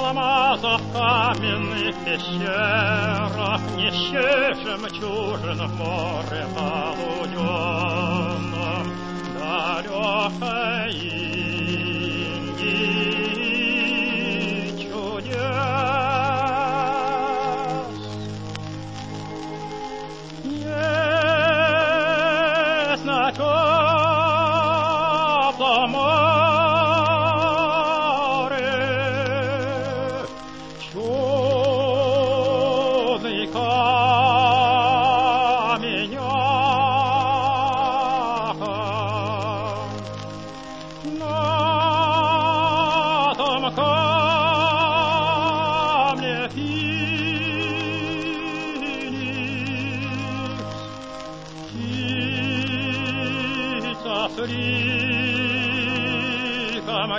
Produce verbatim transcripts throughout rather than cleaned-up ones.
алмазах каменных пещерах, нищих жемчужин в море полуденном, далекой Индии чудес. Есть на теплом море чудный каменяка. На том камне финикс, птица с ликом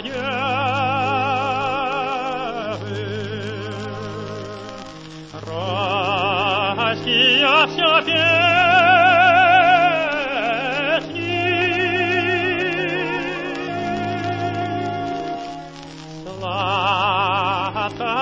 девы. Россия вся песни, сладко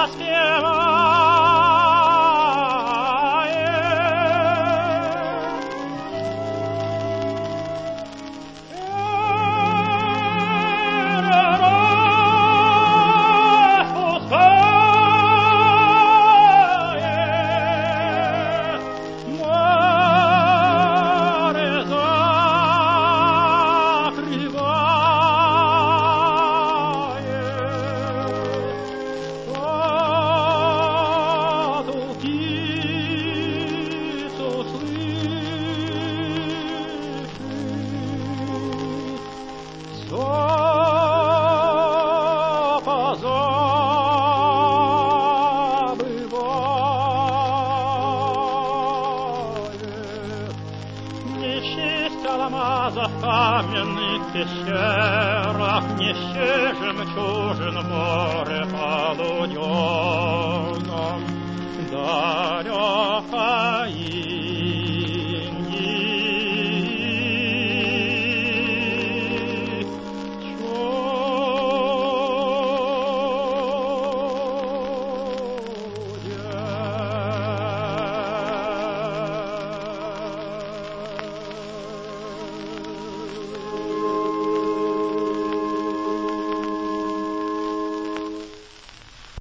алмазах каменных пещерах, нищих жемчужин в море полуденном, далеко